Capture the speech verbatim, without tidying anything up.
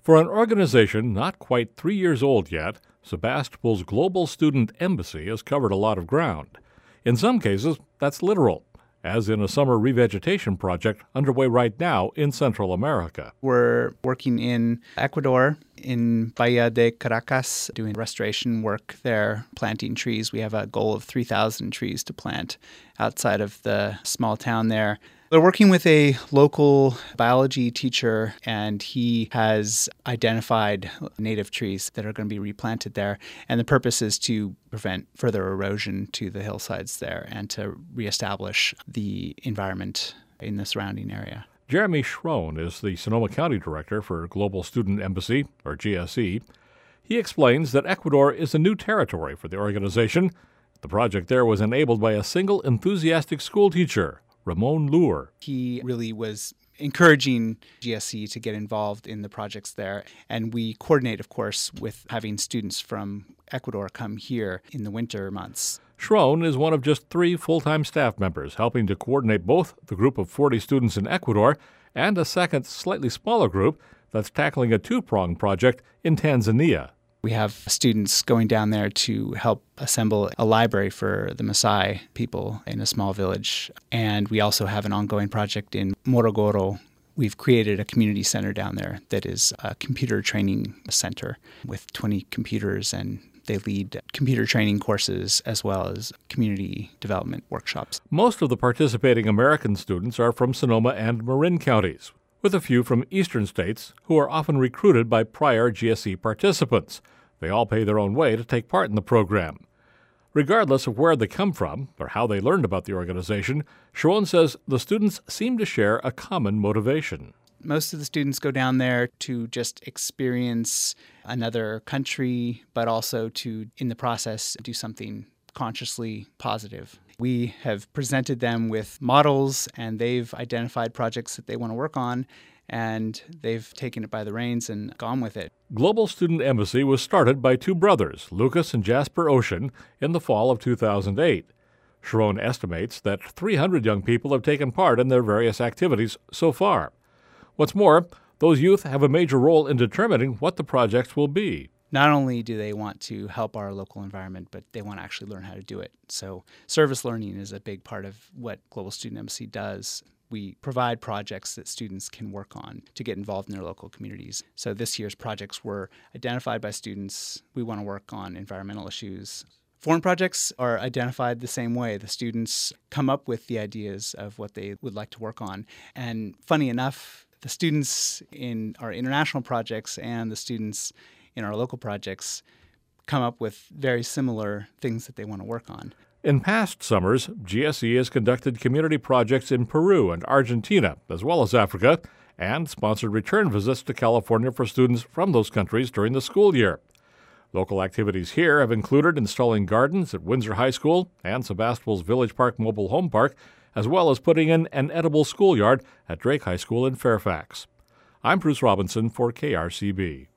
For an organization not quite three years old yet, Sebastopol's Global Student Embassy has covered a lot of ground. In some cases, that's literal, as in a summer revegetation project underway right now in Central America. We're working in Ecuador, in Bahia de Caracas, doing restoration work there, planting trees. We have a goal of three thousand trees to plant outside of the small town there. We're working with a local biology teacher, and he has identified native trees that are going to be replanted there. And the purpose is to prevent further erosion to the hillsides there and to reestablish the environment in the surrounding area. Jeremy Schroen is the Sonoma County Director for Global Student Embassy, or G S E. He explains that Ecuador is a new territory for the organization. The project there was enabled by a single enthusiastic school teacher, Ramon Lure. He really was encouraging G S E to get involved in the projects there. And we coordinate, of course, with having students from Ecuador come here in the winter months. Schroen is one of just three full-time staff members helping to coordinate both the group of forty students in Ecuador and a second, slightly smaller group that's tackling a two-pronged project in Tanzania. We have students going down there to help assemble a library for the Maasai people in a small village. And we also have an ongoing project in Morogoro. We've created a community center down there that is a computer training center with twenty computers, and they lead computer training courses as well as community development workshops. Most of the participating American students are from Sonoma and Marin counties, with a few from eastern states who are often recruited by prior G S E participants. They all pay their own way to take part in the program. Regardless of where they come from or how they learned about the organization, Schroen says the students seem to share a common motivation. Most of the students go down there to just experience another country, but also to, in the process, do something consciously positive. We have presented them with models, and they've identified projects that they want to work on, and they've taken it by the reins and gone with it. Global Student Embassy was started by two brothers, Lucas and Jasper Ocean, in the fall of two thousand eight. Schroen estimates that three hundred young people have taken part in their various activities so far. What's more, those youth have a major role in determining what the projects will be. Not only do they want to help our local environment, but they want to actually learn how to do it. So service learning is a big part of what Global Student Embassy does. We provide projects that students can work on to get involved in their local communities. So this year's projects were identified by students. We want to work on environmental issues. Foreign projects are identified the same way. The students come up with the ideas of what they would like to work on. And funny enough, the students in our international projects and the students in our local projects come up with very similar things that they want to work on. In past summers, G S E has conducted community projects in Peru and Argentina, as well as Africa, and sponsored return visits to California for students from those countries during the school year. Local activities here have included installing gardens at Windsor High School and Sebastopol's Village Park Mobile Home Park, as well as putting in an edible schoolyard at Drake High School in Fairfax. I'm Bruce Robinson for K R C B.